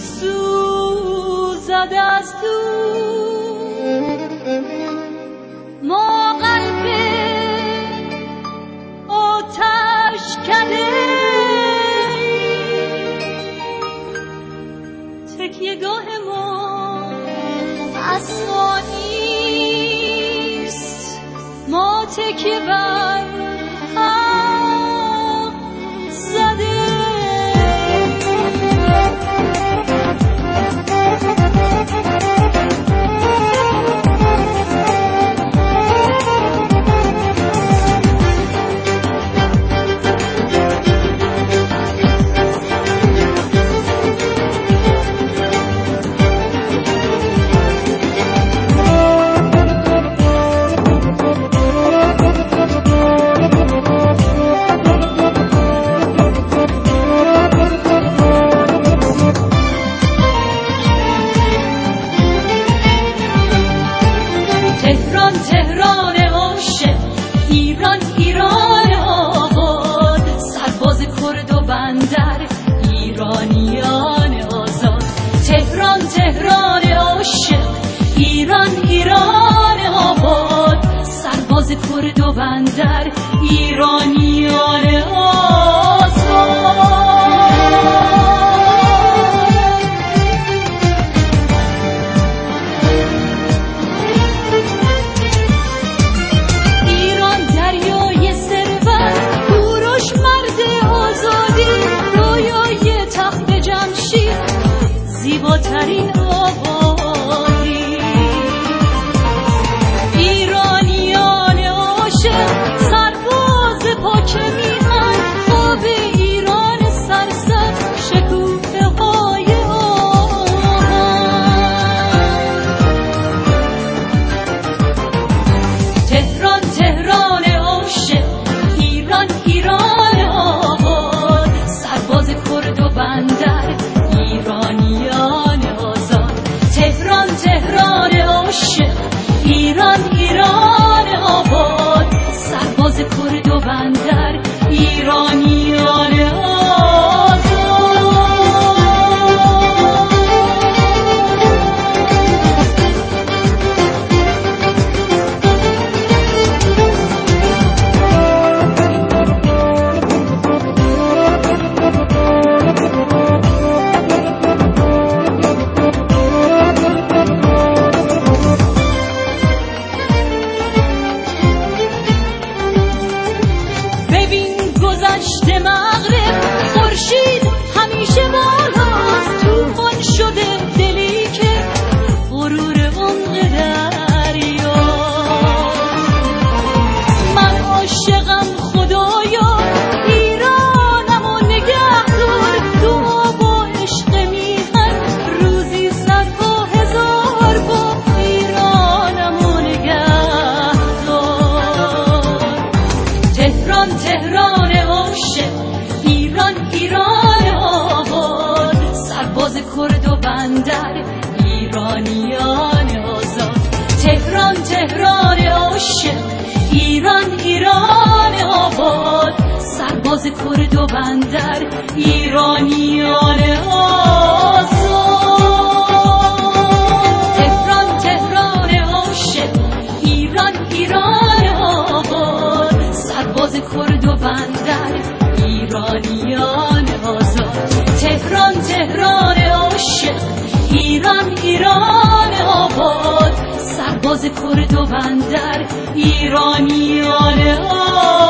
سوزد از دور ما قلب آتش کده تکیه‌گاه ما اسمانیست ما تکیه بر حق زده تهران تهران عاشق ایران ایران آباد سرباز کرد و بندر ایرانیان آزاد تهران تهران عاشق ایران ایران آباد سرباز کرد و بندر ایرانیان آزاد زیباترین آبادی ایرانیان عاشق سرباز پاک میهن خواب ایران سرسبز شکوفه های تهران تهران عاشق ایران ایران آباد سرباز کرد و بندر ایرانیان آزاد تهران تهران عاشق ایران ایران آباد سرباز کرد و بندر ایرانیان گذشت مغرب خورشید همیشه بالاست طوفان شده دلی که غرور عمق دریا من عاشقم خدایا ایرانم و نگهدار دعا با عشق میهن روزی صدها هزار با ایرانم و نگهدار تهران تهران ایران ایران آباد سرباز کرد و بندر ایرانیان آزاد تهران تهران عاشق ایران ایران آباد سرباز کرد و بندر ایرانیان آزاد تهران تهران عاشق ایران ایران آباد سرباز کرد و بندر ایرانیان آزاد تهران تهران عاشق ایران ایران آباد سرباز کرد و بندر ایرانیان آزاد